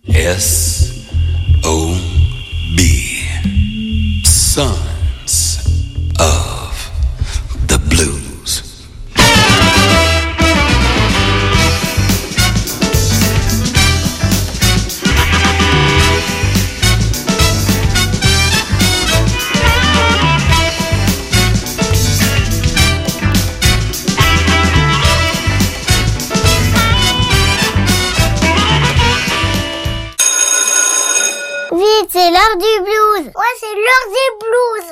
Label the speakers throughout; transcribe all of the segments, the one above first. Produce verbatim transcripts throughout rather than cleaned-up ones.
Speaker 1: S O B. Sons of the Blues.
Speaker 2: C'est l'heure du blues. Ouais, c'est l'heure des blues.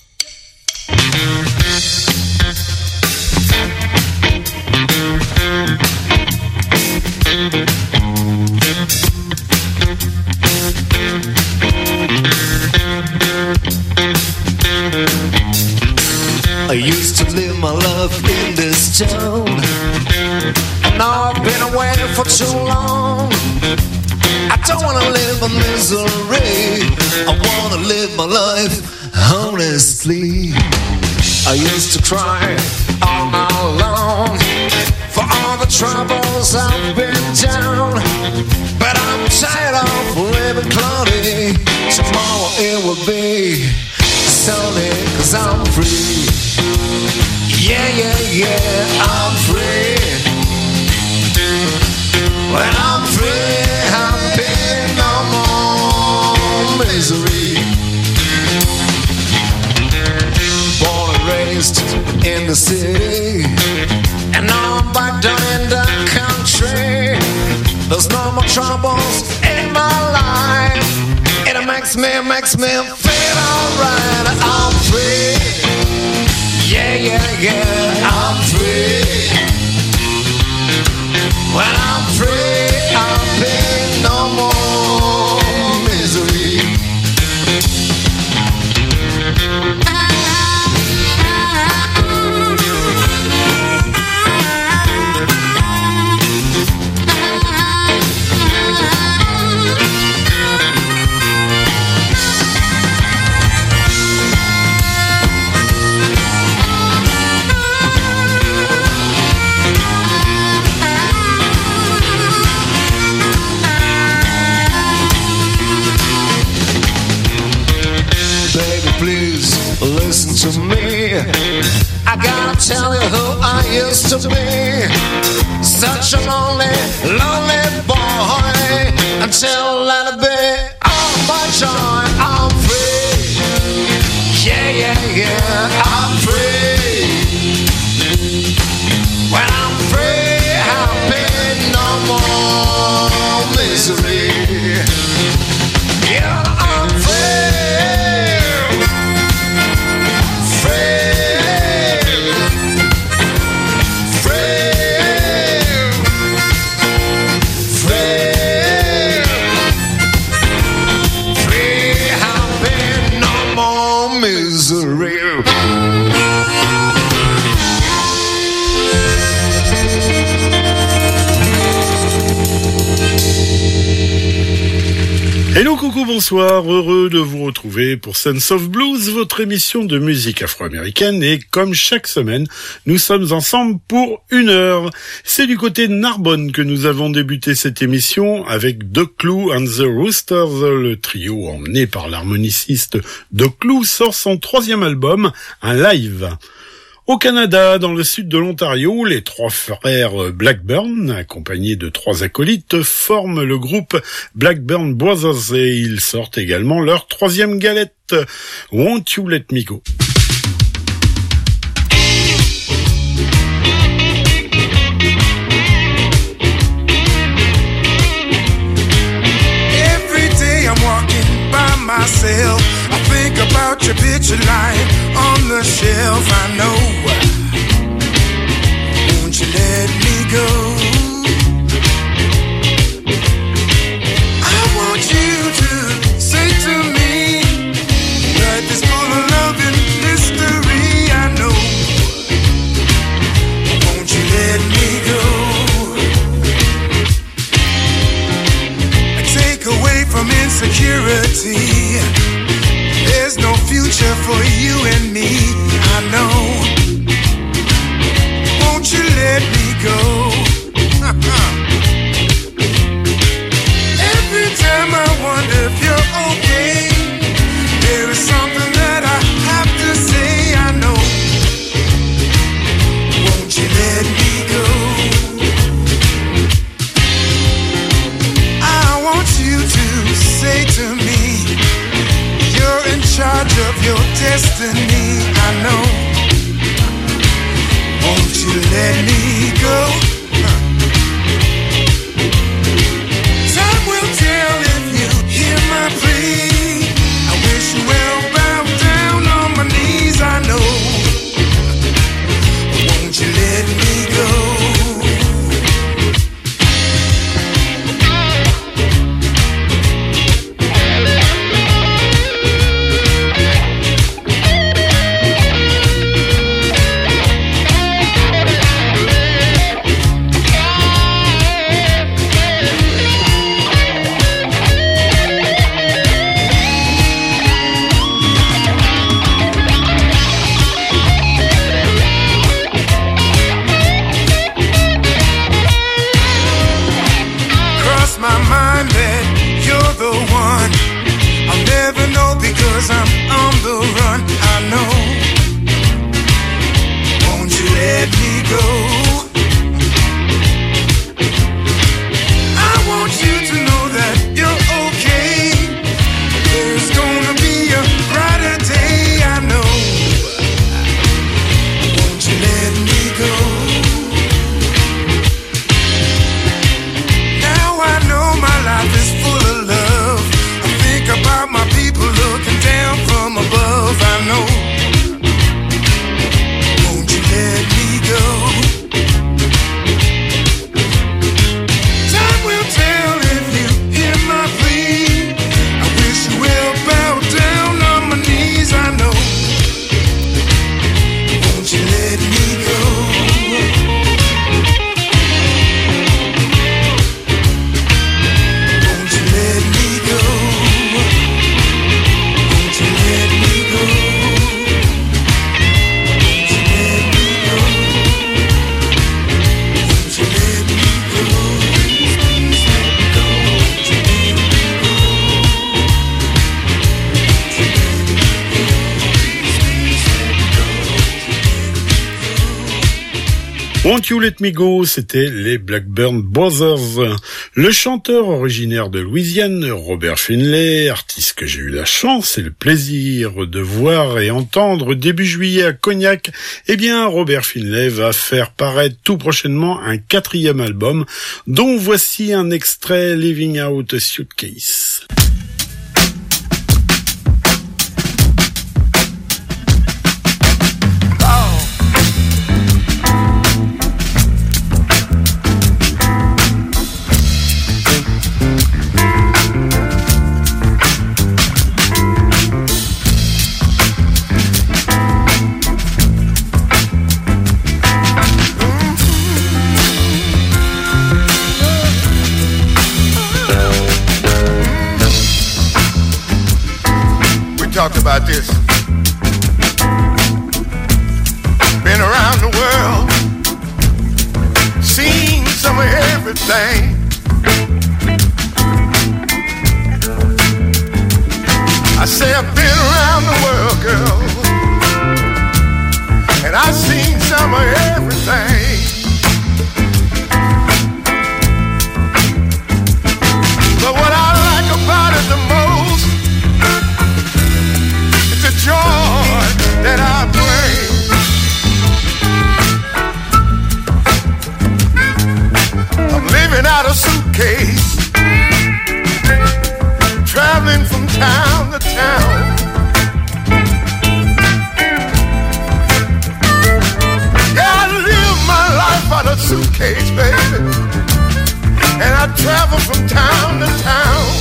Speaker 3: I used to live my life in this town, and now I've been away for too long. I don't wanna live in misery, I wanna live my life honestly. I used to cry all night long for all the troubles I've been down, but I'm tired of living cloudy. Tomorrow it will be sunny, cause I'm free. Yeah, yeah, yeah, I'm free. When I'm free, I'm in no more misery. Born and raised in the city, and now I'm back down in the country. There's no more troubles in my life. It makes me, makes me feel alright. I'm free. Yeah, yeah, yeah, I'm free. When I'm free, I'll be no more misery. Listen to me, I gotta tell you who I used to be. Such a lonely, lonely boy, until let it be all my joy. I'm free, yeah, yeah, yeah, I'm free. When I'm free, I'll be no more misery. Yeah, I'm free.
Speaker 4: Hello, coucou, bonsoir, heureux de vous retrouver pour Sons of Blues, votre émission de musique afro-américaine, et comme chaque semaine, nous sommes ensemble pour une heure. C'est du côté de Narbonne que nous avons débuté cette émission avec Doc Clou and the Roosters. Le trio emmené par l'harmoniciste Doc Clou sort son troisième album, un live. Au Canada, dans le sud de l'Ontario, les trois frères Blackburn, accompagnés de trois acolytes, forment le groupe Blackburn Brothers et ils sortent également leur troisième galette, Won't You Let Me Go.
Speaker 5: Every day I'm walking by myself, I think about your picture lying on the shelf. I know, won't you let me go? I want you to say to me that this full of love and mystery. I know, won't you let me go? I take away from insecurity. There's no future for you and me, I know. Won't you let me go? Every time loving me, I know. Won't you let me go? Huh. Time will tell if you hear my plea. I wish you well, bow down on my knees, I know. Won't you let me go? My mind that you're the one. I'll never know because I'm on the run. I know. Won't you let me go? I want you to know that you're okay. There's gonna be a brighter day, I know. Won't you let me go? Life is full of love. I think about my people looking down from above. I know. Won't you let me go? Time will tell if you hear my plea. I wish you will bow down on my knees. I know. Won't you let me go?
Speaker 4: Won't You Let Me Go, c'était les Blackburn Brothers. Le chanteur originaire de Louisiane, Robert Finlay, artiste que j'ai eu la chance et le plaisir de voir et entendre début juillet à Cognac, eh bien Robert Finlay va faire paraître tout prochainement un quatrième album, dont voici un extrait, Living Out a Suitcase.
Speaker 6: Talked about this. Been around the world, seen some of everything. I say I've been around the world, girl, and I've seen some of everything. But what I like about it the most, joy that I bring. I'm living out a suitcase, traveling from town to town. Yeah, I live my life out of suitcase, baby, and I travel from town to town.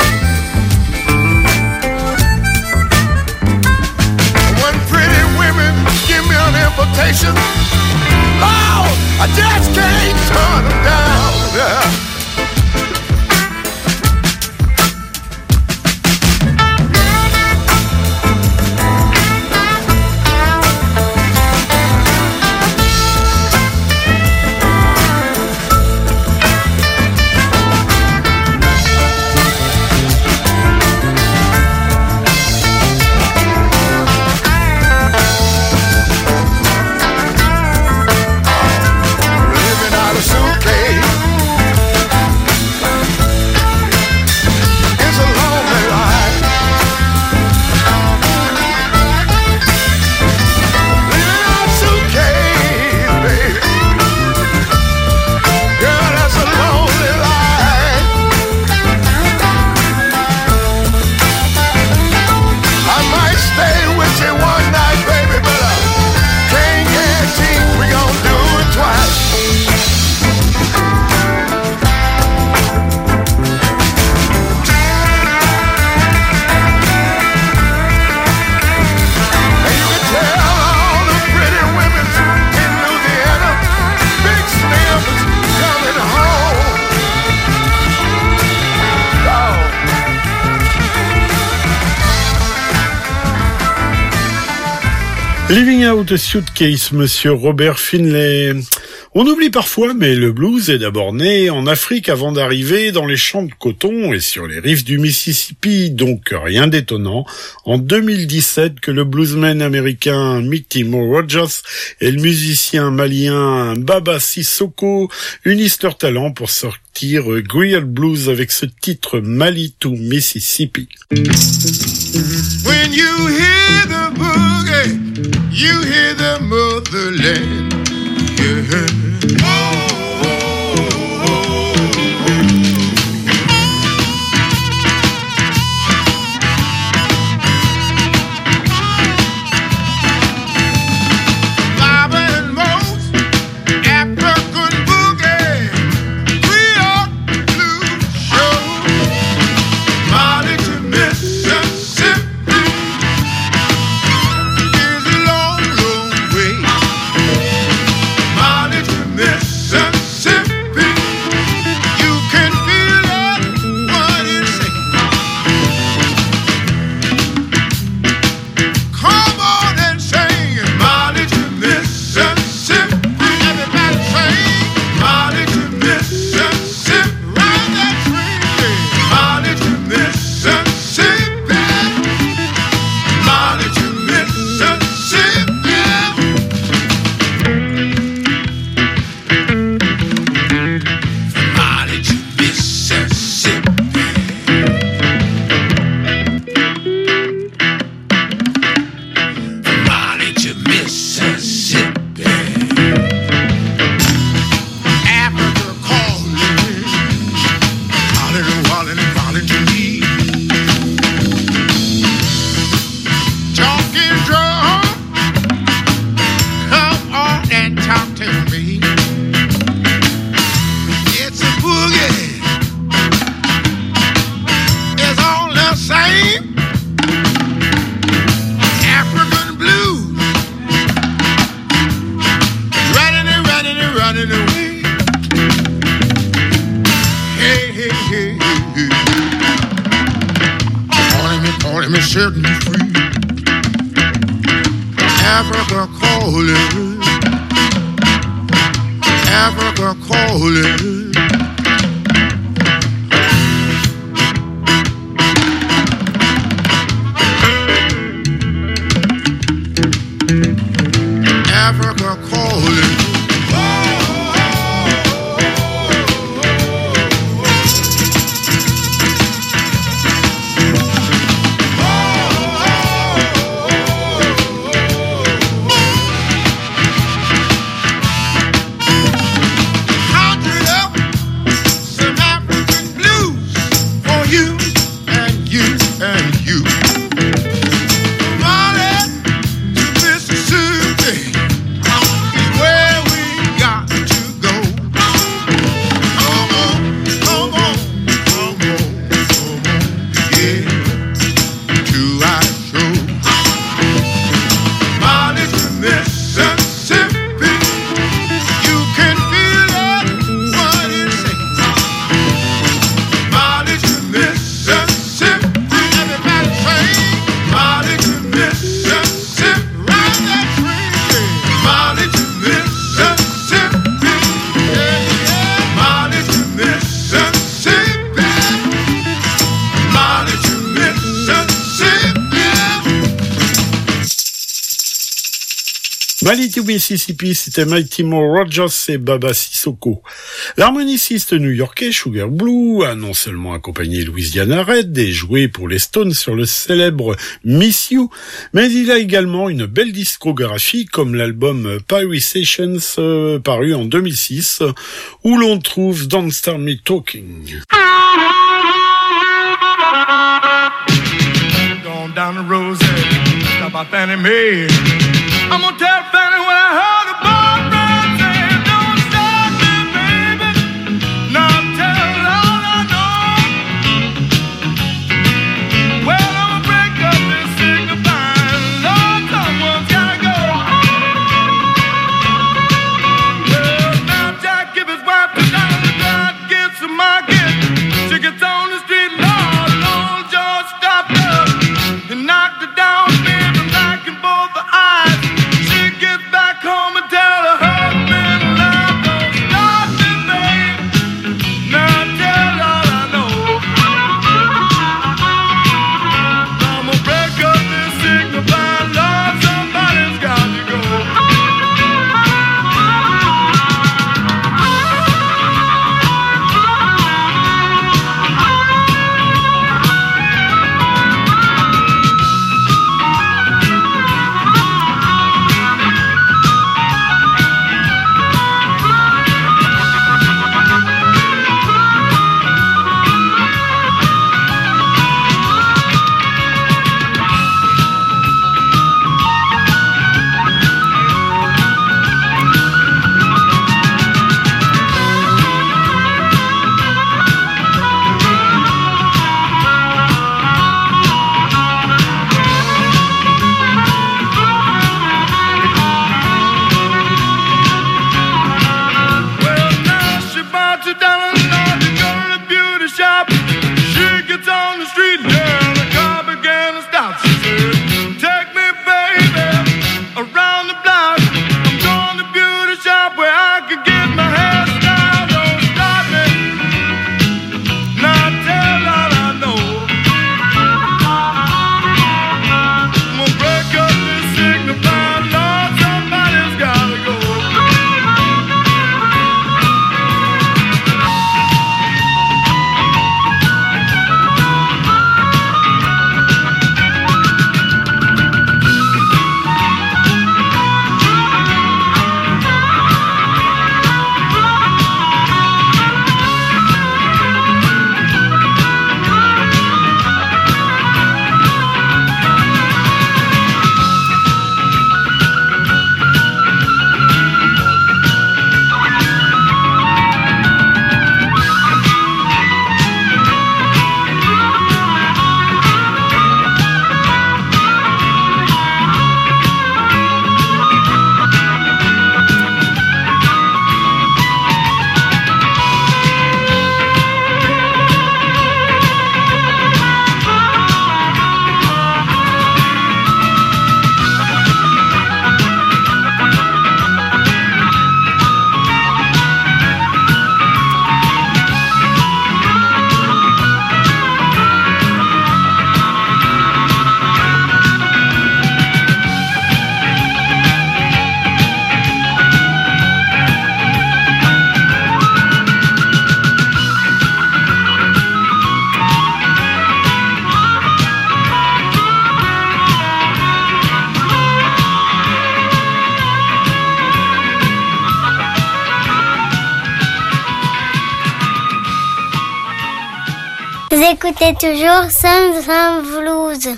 Speaker 6: Give me an invitation. Oh, I just can't turn them down. Yeah.
Speaker 4: Living Out a Suitcase, monsieur Robert Finlay. On oublie parfois, mais le blues est d'abord né en Afrique avant d'arriver dans les champs de coton et sur les rives du Mississippi, donc rien d'étonnant en deux mille dix-sept que le bluesman américain Mighty Mo Rogers et le musicien malien Baba Sissoko unissent leurs talents pour sortir Griot Blues avec ce titre Mali to Mississippi.
Speaker 6: When you hear the boogie, you hear the motherland. Yeah. Oh, oh, oh, oh. Baba and Mo's African boogie, Griot Blues show. Mali to Mississippi is a long, long way. Mali to Mississippi, you can feel it, what it say. Come on and sing it. Mali to Mississippi, everybody sing. Mali to Mississippi, ride that train. Mali to Mississippi, Mali to Mississippi. Mali to Mississippi. Mali to Mississippi. Africa calling, calling and calling and calling to me. Talking drum, come on and talk to me. It's a boogie. It's all the same. African blues. Running and running and running away. Hey, hey, hey, hey, hey. Calling me, calling me, setting me free. Africa calling. Africa calling. Africa calling. Conjured up some African blues for you and you and you. Mali to Mississippi is where we got to go. Come on, come on, come on, come on, yeah, to our show. Mali to Mississippi, you can feel it, what it say. Mali to Mississippi, everybody sing. Mali to Mississippi, ride that train. Mali to Mississippi, yeah, yeah. Mali to Mississippi, Mali to Mississippi.
Speaker 4: Mali to Mississippi, c'était Mighty Mo Rogers et Baba Sissoko. L'harmoniciste new-yorkais Sugar Blue a non seulement accompagné Louisiana Red et joué pour les Stones sur le célèbre Miss You, mais il a également une belle discographie comme l'album Pirate Sessions euh, paru en deux mille six, où l'on trouve Don't Start Me Talking.
Speaker 6: Going down the road, say, stop by Fannie Mae. I'm gonna tell Fannie when I heard the boyfriend say, don't stop me, baby. Now tell all I know. Well, I'm gonna break up this signifying. Lord, someone's gotta go. Well, now Jack give his wife to down the drive, get some market. She gets on the street, Lord, Lord, George stopped her and knocked her down, baby, back in both the eyes.
Speaker 2: Vous écoutez toujours Sons of Blues.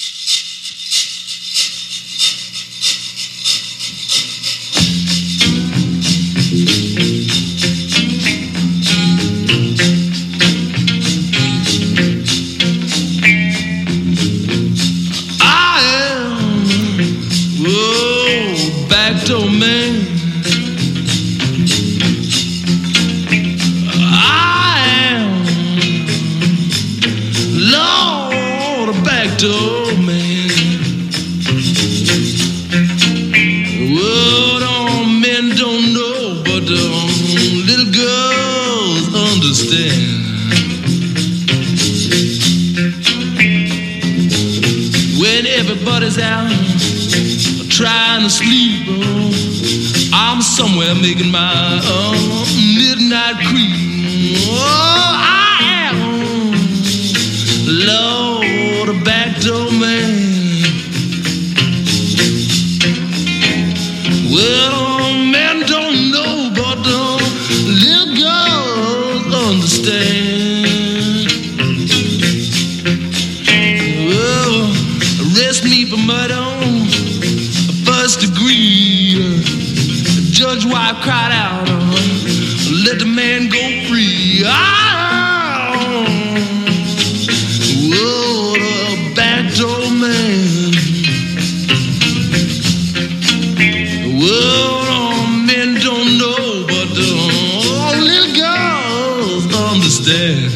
Speaker 7: Man, I am Lord, a backdoor man. What all men don't know, but um, little girls understand. When everybody's out trying to sleep, oh, I'm somewhere making my uh, midnight creep. Oh, I am Lord, a backdoor man. Well, men don't know, but uh, little girls understand. Well, arrest me for murder on first degree. Judge wife cried out, uh, let the man go free. Ah, whoa, the backdoor man. Well, men don't know, but uh, all little girls understand.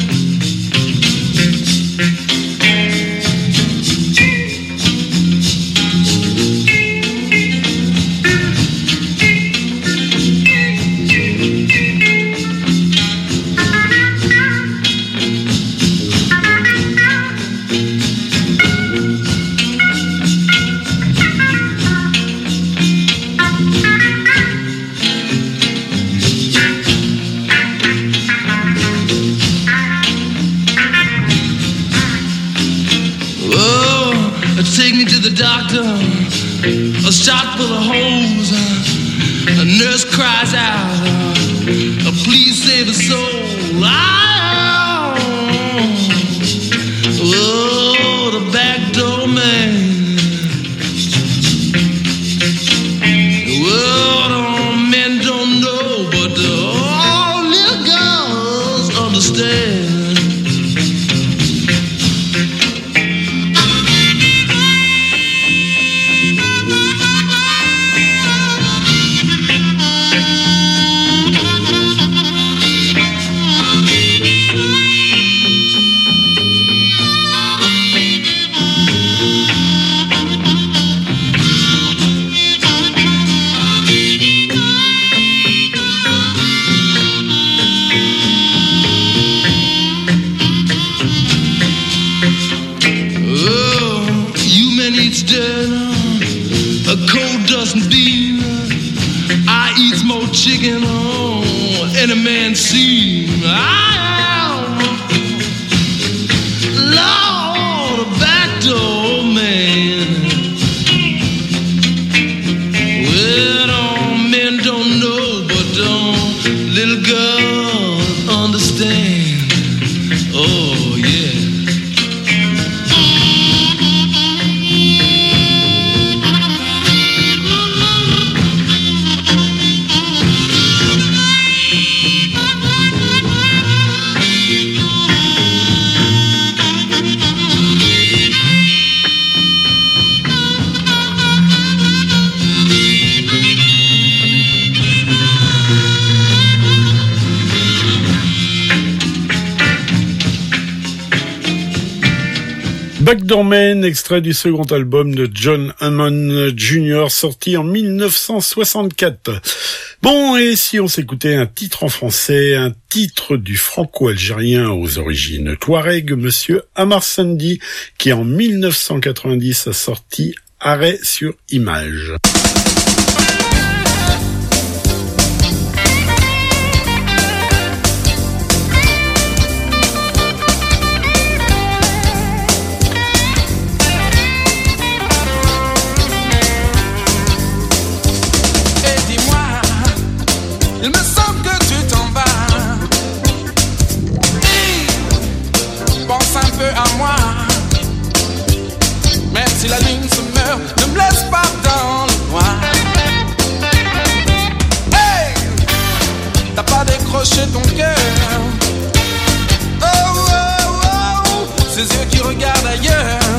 Speaker 7: Take me to the doctor, a shot full of holes. A nurse cries out, please save a soul. Oh, oh, the backdoor man. Well, men don't know, but all little girls understand. Chicken on any man seen. I am Lord, a backdoor man. Well, all men don't know, but don't little girls understand. Oh yeah.
Speaker 4: Backdoor Man, extrait du second album de John Hammond junior, sorti en mille neuf cent soixante-quatre. Bon, et si on s'écoutait un titre en français, un titre du franco-algérien aux origines touareg, monsieur Amar Sandi, qui en mille neuf cent quatre-vingt-dix a sorti Arrêt sur image.
Speaker 5: Il me semble que tu t'en vas. Hey,
Speaker 8: feu à moi. Même si la lune se meurt, ne me laisse pas dans le noir. Hey, t'as pas décroché ton cœur. Oh, oh, oh, ces yeux qui regardent ailleurs.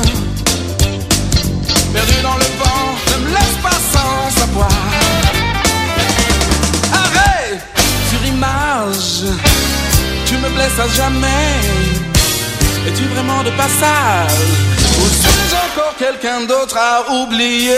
Speaker 8: Perdu dans le vent, ne me laisse pas sans savoir. Arrête, sur image, tu me blesses à jamais. Es-tu vraiment de passage? Ou suis-je encore quelqu'un d'autre à oublier?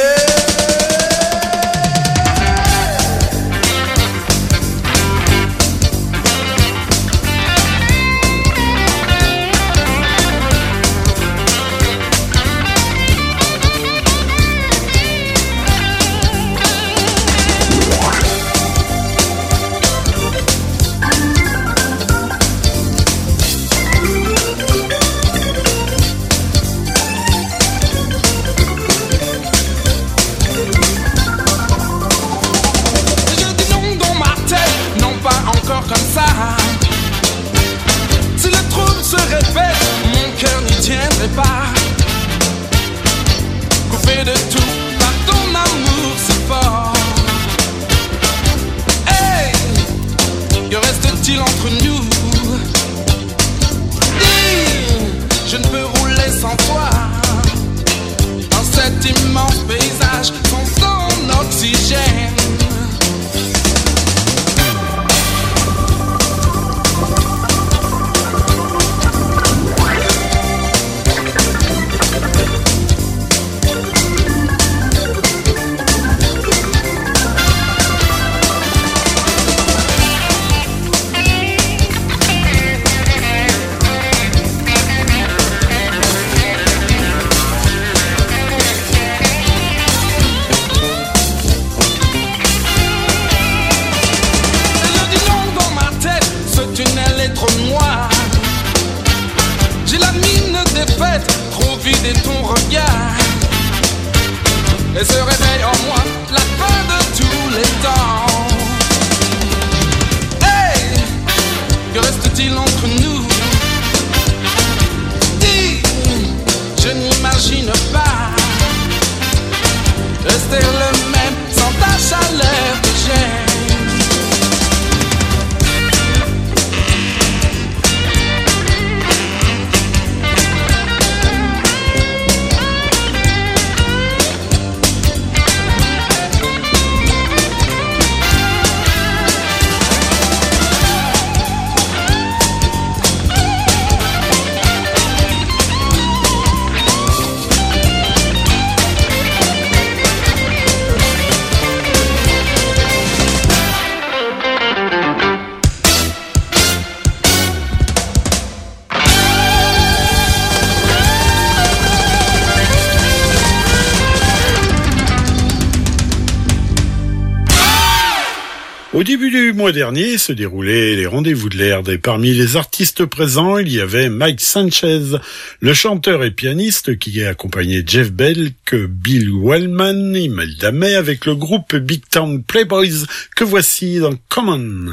Speaker 8: Comme ça, si le trouble se répète, mon cœur n'y tiendrait pas. Coupé de tout par ton amour si fort. Hey, que reste-t-il entre nous? Dis, je ne peux rouler sans toi. Dans cet immense paysage, sans ton oxygène. Et ton regard et se réveille en moi la fin de tous les temps. Hey, que reste-t-il entre nous? Dis, je n'imagine pas rester le même sans ta chaleur que j'aime.
Speaker 4: Au début du mois dernier se déroulaient les rendez-vous de l'Erd et parmi les artistes présents, il y avait Mike Sanchez, le chanteur et pianiste qui a accompagné Jeff Beck, Bill Wyman, Imelda May avec le groupe Big Town Playboys que voici dans Common.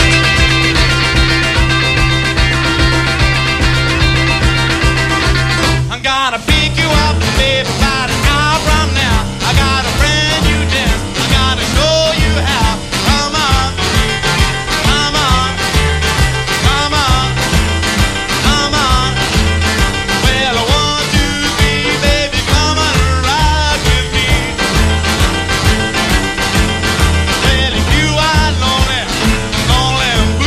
Speaker 9: I'm gonna pick you up, baby, about an hour from now. I got a brand new dance, I gotta show you how. Come on, come on, come on, come on. Well, I want you to be, baby, come on and ride with me. Well, if you are lonely, lonely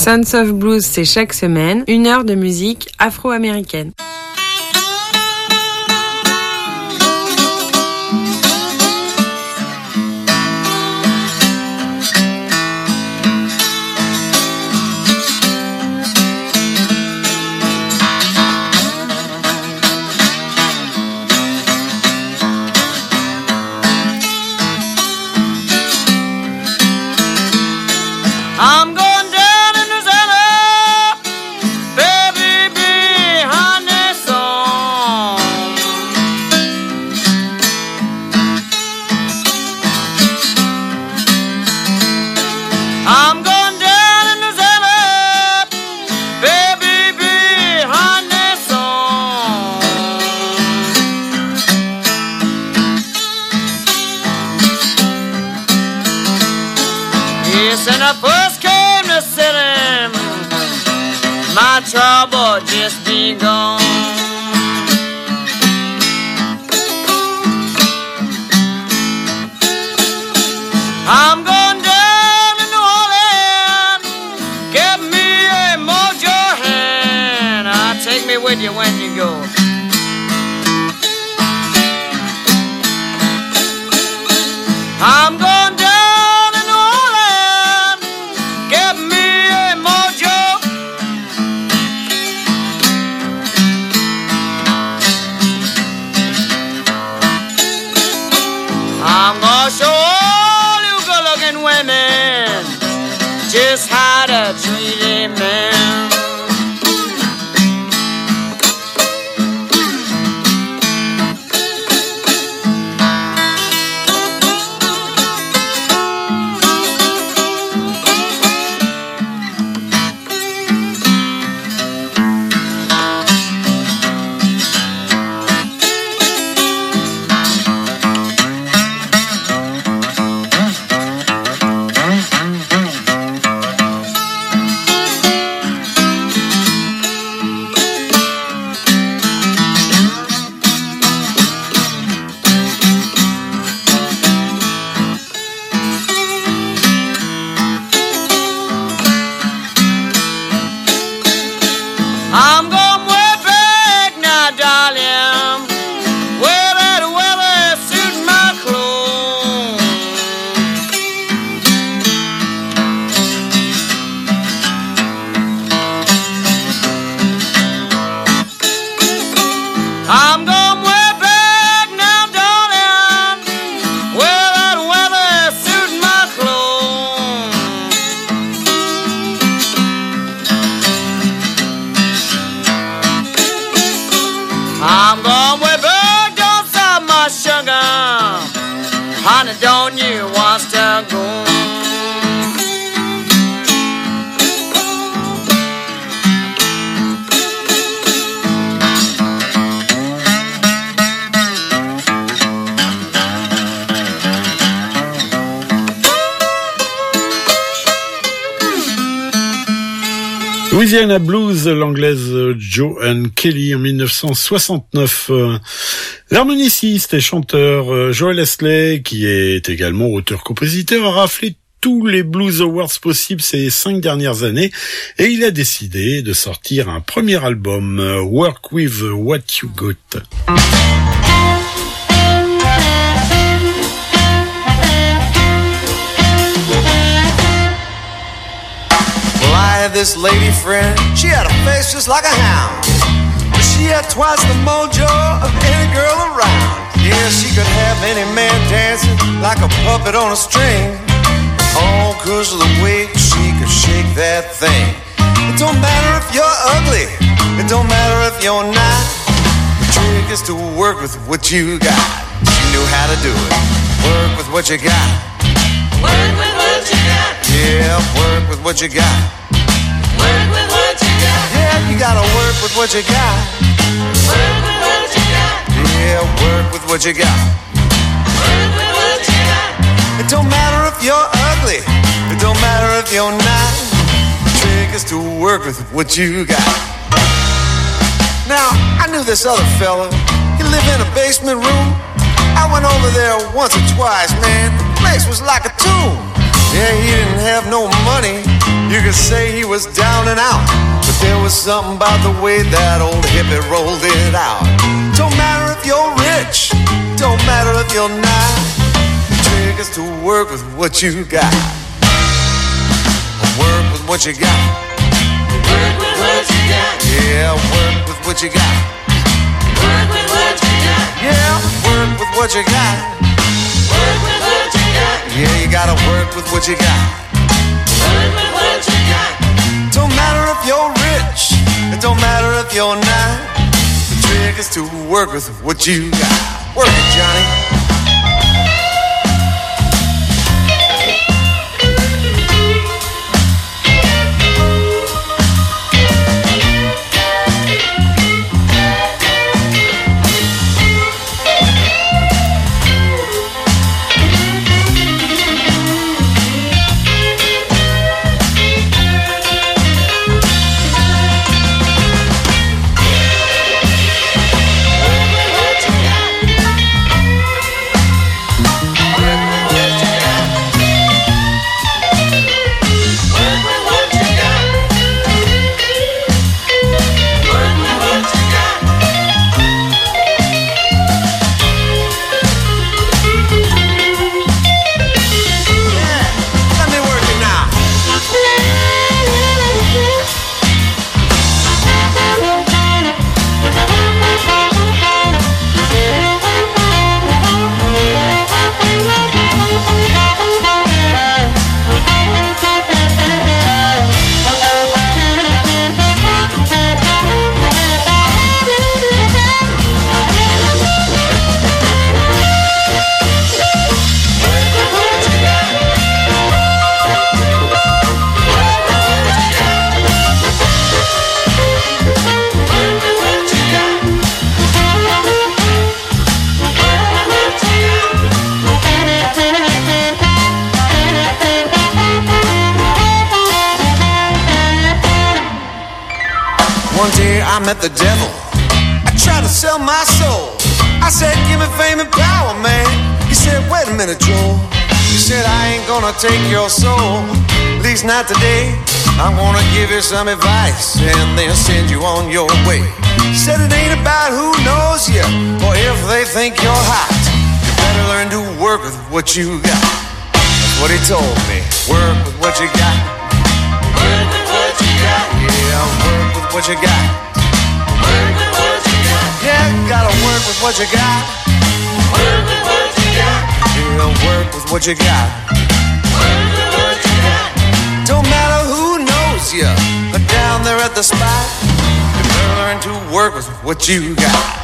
Speaker 10: Sons of Blues, c'est chaque semaine, une heure de musique afro-américaine.
Speaker 9: I'm going down in the cellar, baby, behind this song. I'm going down in the cellar, baby, behind this song. Yes, and I first came to city, my trouble just be gone. I'm going down to New Orleans, get me a mojo hand. I'll take me with you when you go. I'm going down to New Orleans, get me a mojo. I'm gonna show all you good-looking women just how to treat a man. I'm going way back now, darling, where that weather suit my clothes. I'm going way back now, darling, where that weather suit my clothes. I'm going way back, don't stop my sugar. Honey, don't you want to go?
Speaker 4: Louisiana Blues, l'anglaise Joan Kelly en mille neuf cent soixante-neuf. L'harmoniciste et chanteur Joel Astley, qui est également auteur-compositeur, a raflé tous les Blues Awards possibles ces cinq dernières années et il a décidé de sortir un premier album, Work With What You Got.
Speaker 3: I had this lady friend, she had a face just like a hound, but she had twice the mojo of any girl around. Yeah, she could have any man dancing like a puppet on a string, all 'cause of the way she could shake that thing. It don't matter if you're ugly, it don't matter if you're not, the trick is to work with what you got. She knew how to do it, work with what you got. Work with what you got. Yeah, work with what you got. Work with what you got. Yeah, you gotta work with what you got. Work with what you got. Yeah, work with what you got. Work with what you got. It don't matter if you're ugly, it don't matter if you're not, the trick is to work with what you got. Now, I knew this other fella, he lived in a basement room. I went over there once or twice, man, the place was like a tomb. Yeah, he didn't have no money. You could say he was down and out. But there was something about the way that old hippie rolled it out. Don't matter if you're rich, don't matter if you're not. The trick is to work with what you got. Work with what you got. Work with what you got. Yeah, work with what you got. Work with what you got. Yeah, work with what you got. Work with what you got. Yeah, you gotta work with what you got. Work with what you got. Don't matter if you're rich, it don't matter if you're not. The trick is to work with what you got. Work it, Johnny. One day I met the devil. I tried to sell my soul. I said, give me fame and power, man. He said, wait a minute, Joel. He said, I ain't gonna take your soul, at least not today. I'm gonna give you some advice and then send you on your way. He said, it ain't about who knows you or if they think you're hot. You better learn to work with what you got. That's what he told me. Work with what you got. Work with what you got. Yeah, work with what you got. Work with what you got. Yeah, gotta work with what you got. Work with what you got. Yeah, work with what you got. Work with what you got. Don't matter who knows you, but down there at the spot, you better learn to work with what you got.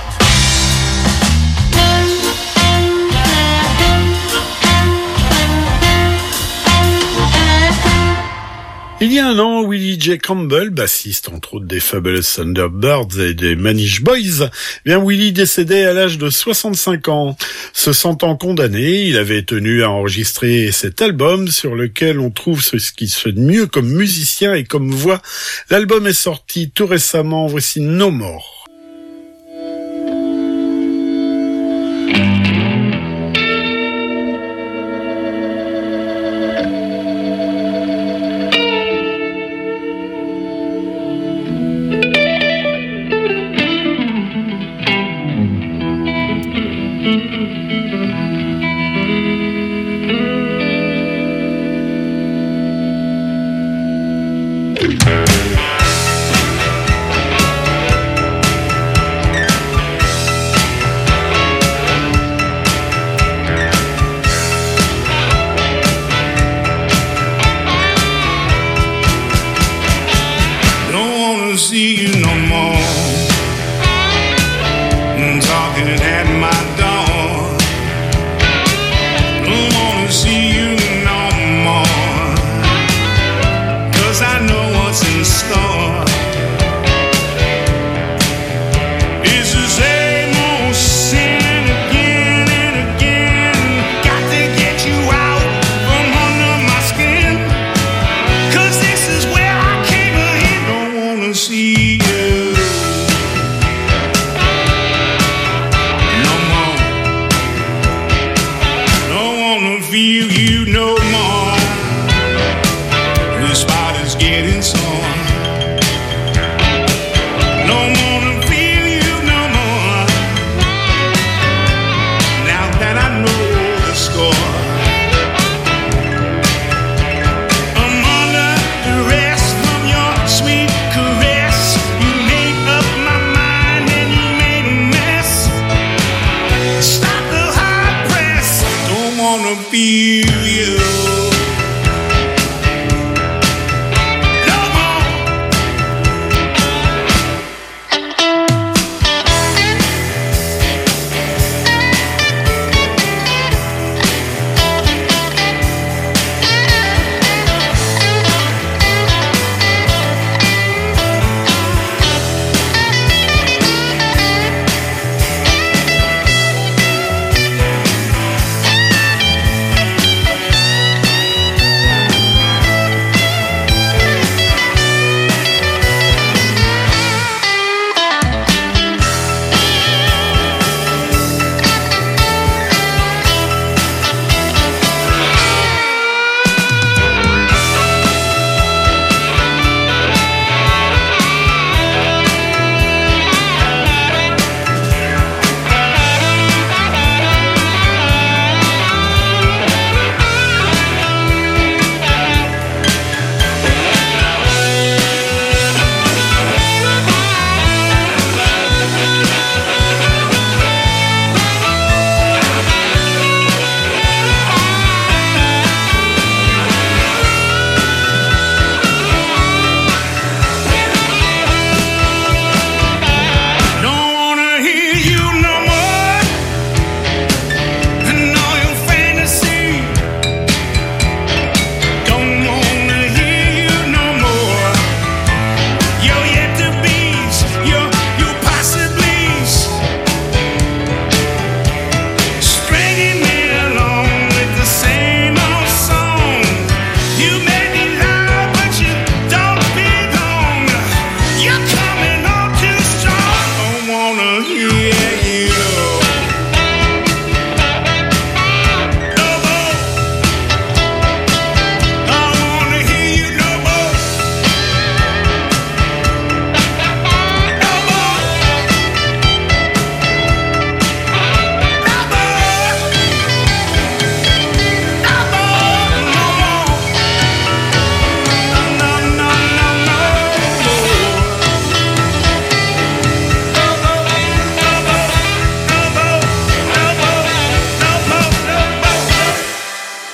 Speaker 4: Il y a un an, Willie J. Campbell, bassiste entre autres des Fabulous Thunderbirds et des Manish Boys, bien Willie décédait à l'âge de soixante-cinq ans. Se sentant condamné, il avait tenu à enregistrer cet album sur lequel on trouve ce qui se fait de mieux comme musicien et comme voix. L'album est sorti tout récemment, voici No More.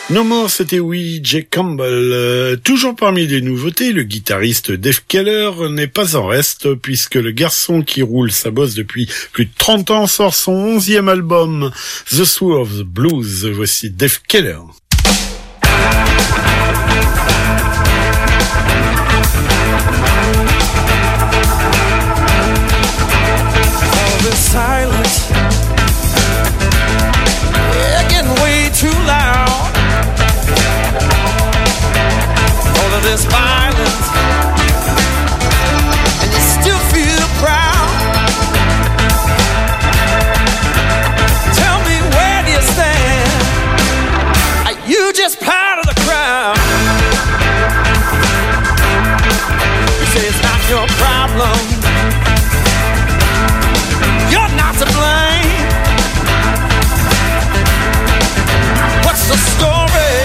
Speaker 4: No More, c'était oui, Jake Campbell. Euh, toujours parmi les nouveautés, le guitariste Dave Keller n'est pas en reste, puisque le garçon qui roule sa bosse depuis plus de trente ans sort son onzième album, The Swerve Blues. Voici Dave Keller.
Speaker 8: All this silence, yeah, getting way too loud. All of this violence, and you still feel proud. Tell me, where do you stand? Are you just part of the crowd? You say it's not your problem, you're not to blame. What's the story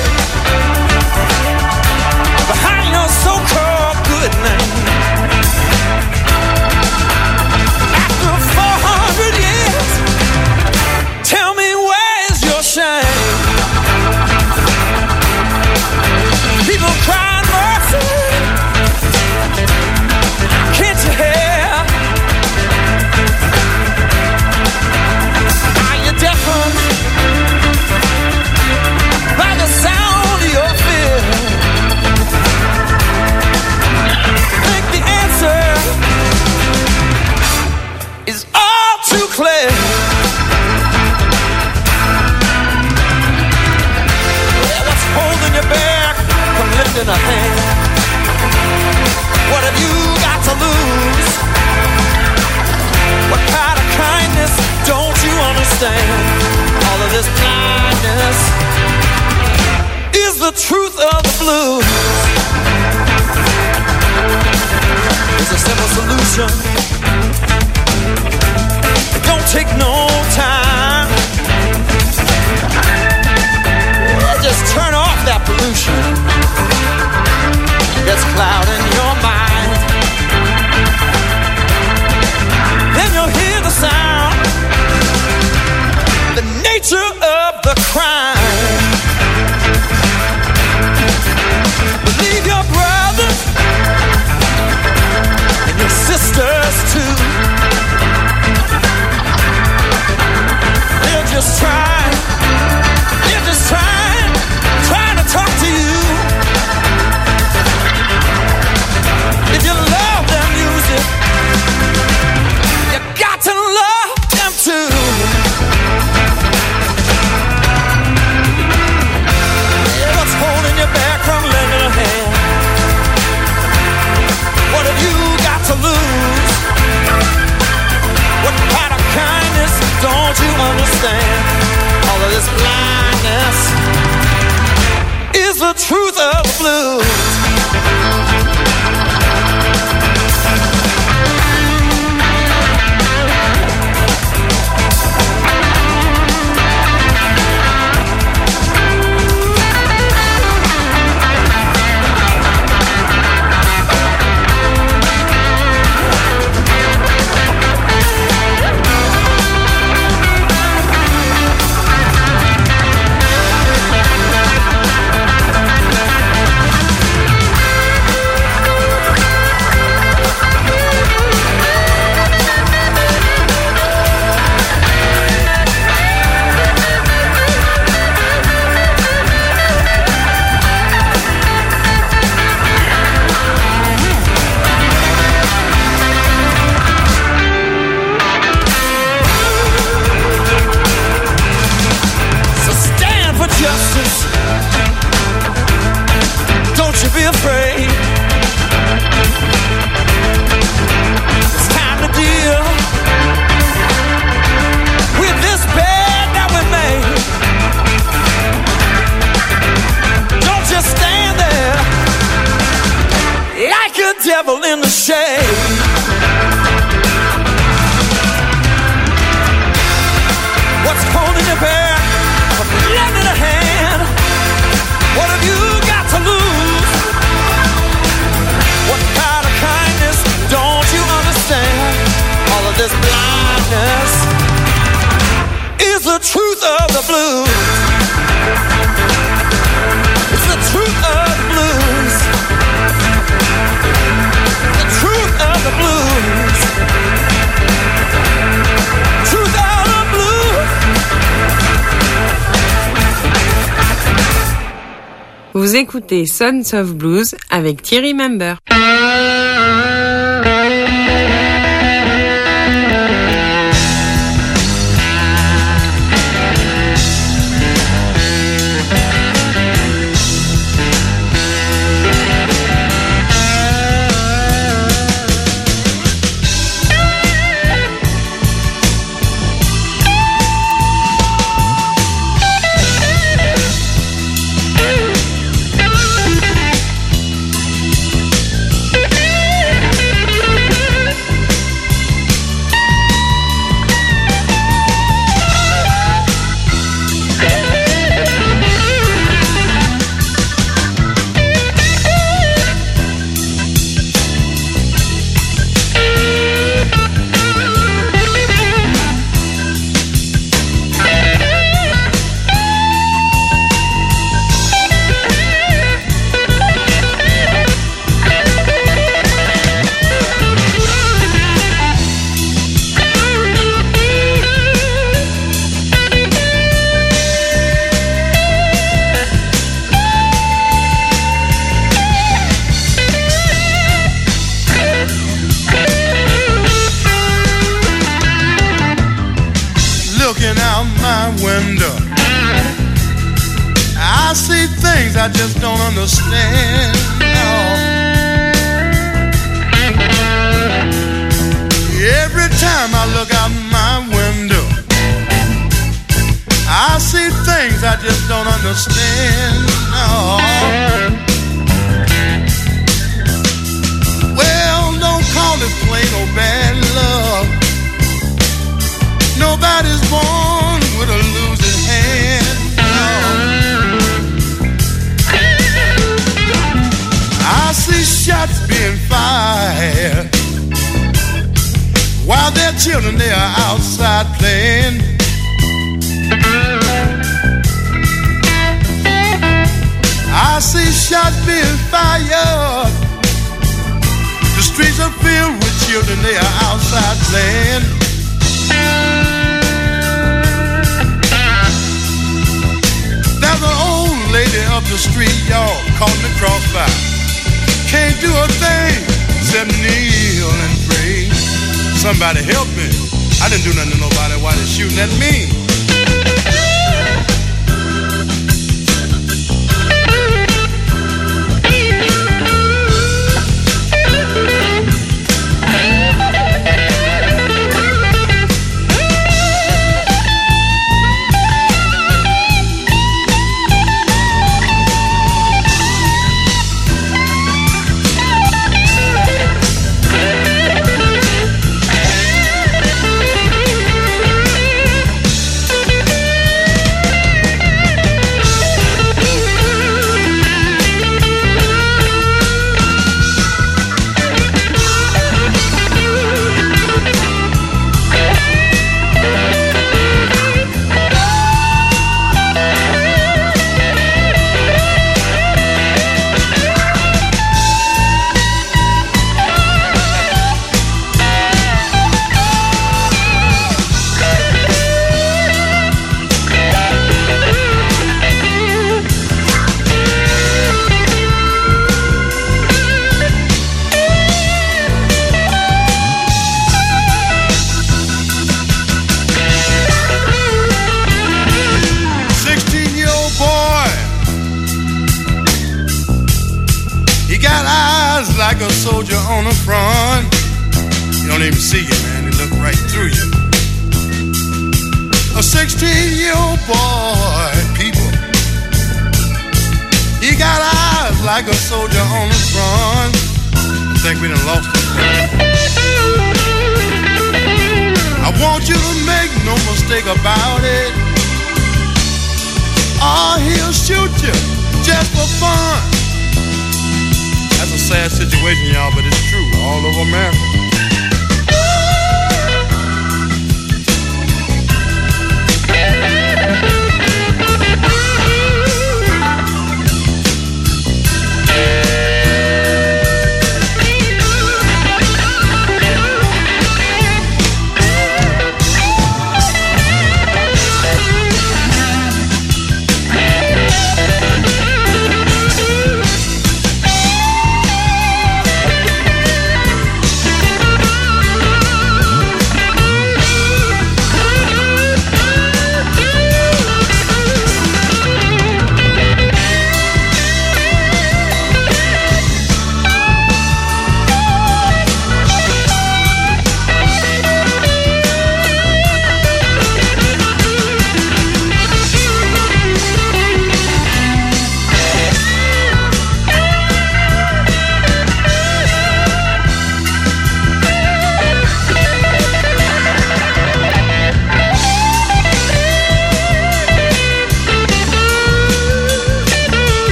Speaker 8: behind your so-called good name? After four hundred years, tell me, where's your shame? People crying mercy, can't you hear? Are you deafened by the sound of your fear? Think the answer is all too clear. Yeah, what's holding you back from lifting a hand? What have you got to lose? What kind of kindness don't you understand? All of this blindness is the truth of the blues. There's a simple solution, it don't take no time. Yeah, just turn off that pollution that's clouding your mind. Then you'll hear the sound, the nature of the crime. Believe your brothers and your sisters too. They're just trying, they're just trying, trying to talk to you. If you love their music, you got to love them too. Yeah, what's holding you back from lending a hand? What have you got to lose? What kind of kindness don't you understand? All of this blindness is the truth of the blues. Devil in the shade. What's holding you back from lending a hand? What have you got to lose? What kind of kindness don't you understand? All of this blindness is the truth of the blues.
Speaker 10: Vous écoutez Sons of Blues avec Thierry Member.
Speaker 5: I just don't understand. No. Every time I look out my window, I see things I just don't understand. No. Well, don't call it plain or bad love. Nobody's born with a losing hand. No. I see shots being fired while their children, they are outside playing. I see shots being fired. The streets are filled with children, they are outside playing. There's an old lady up the street, y'all, caught in the crossfire. Can't do a thing except kneel and pray. Somebody help me. I didn't do nothing to nobody while they're shooting at me. Like a soldier on the front. You don't even see you, man. They look right through you. A sixteen-year-old boy, people. He got eyes like a soldier on the front. I think we done lost him. I want you to make no mistake about it. Oh, he'll shoot you just for fun. That's a sad situation, y'all, but it's true all over America.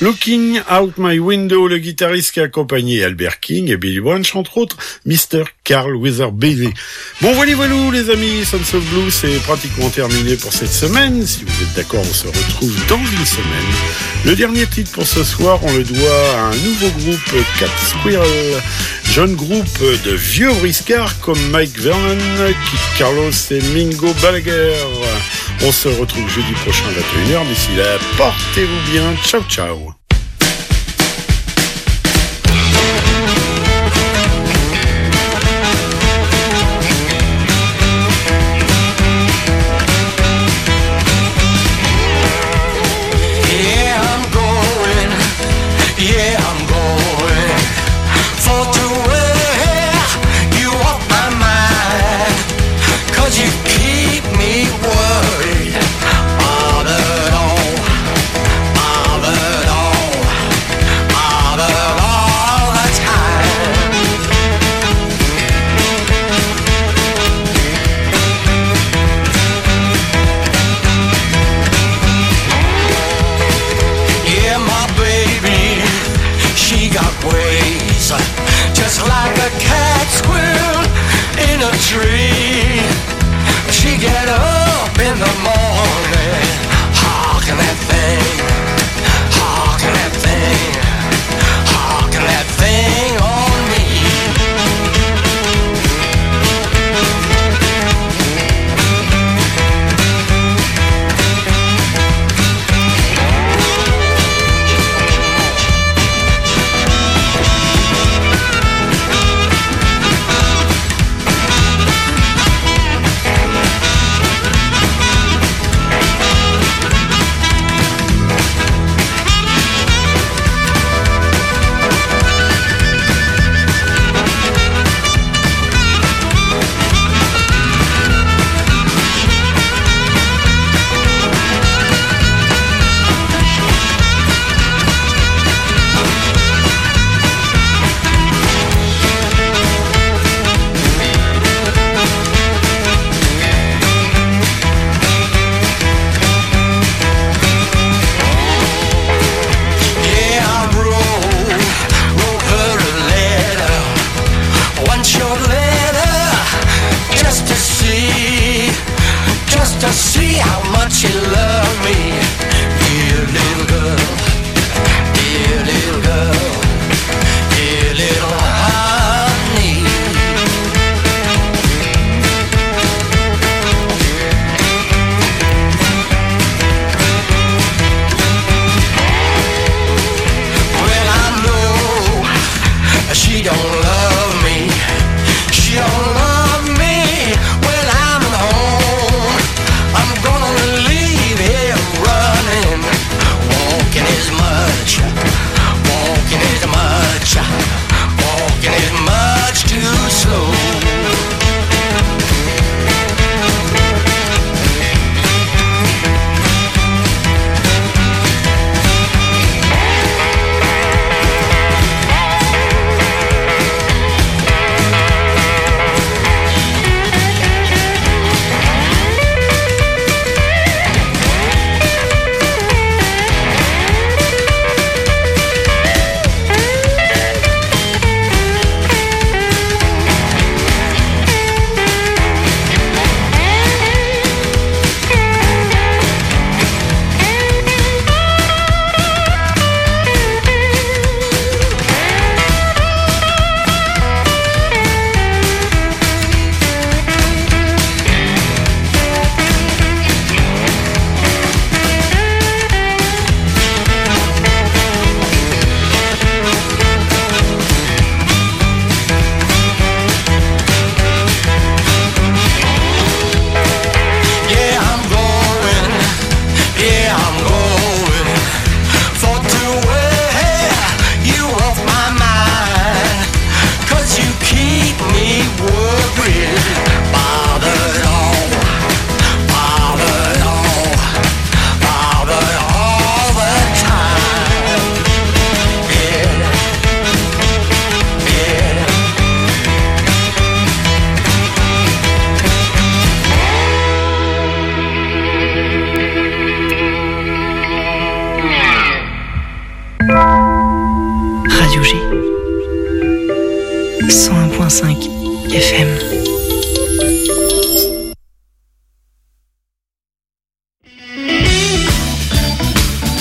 Speaker 4: Looking Out My Window, le guitariste qui a accompagné Albert King et Billy Branch, entre autres, mister Carl Weatherby. Bon, voilà, voilà, les amis, Sons of Blues, c'est pratiquement terminé pour cette semaine. Si vous êtes d'accord, on se retrouve dans une semaine. Le dernier titre pour ce soir, on le doit à un nouveau groupe, Cat Squirrel, jeune groupe de vieux briscards comme Mike Vernon, Kit Carlos et Mingo Balaguer. On se retrouve jeudi prochain à vingt et une heures. D'ici là, portez-vous bien. Ciao, ciao.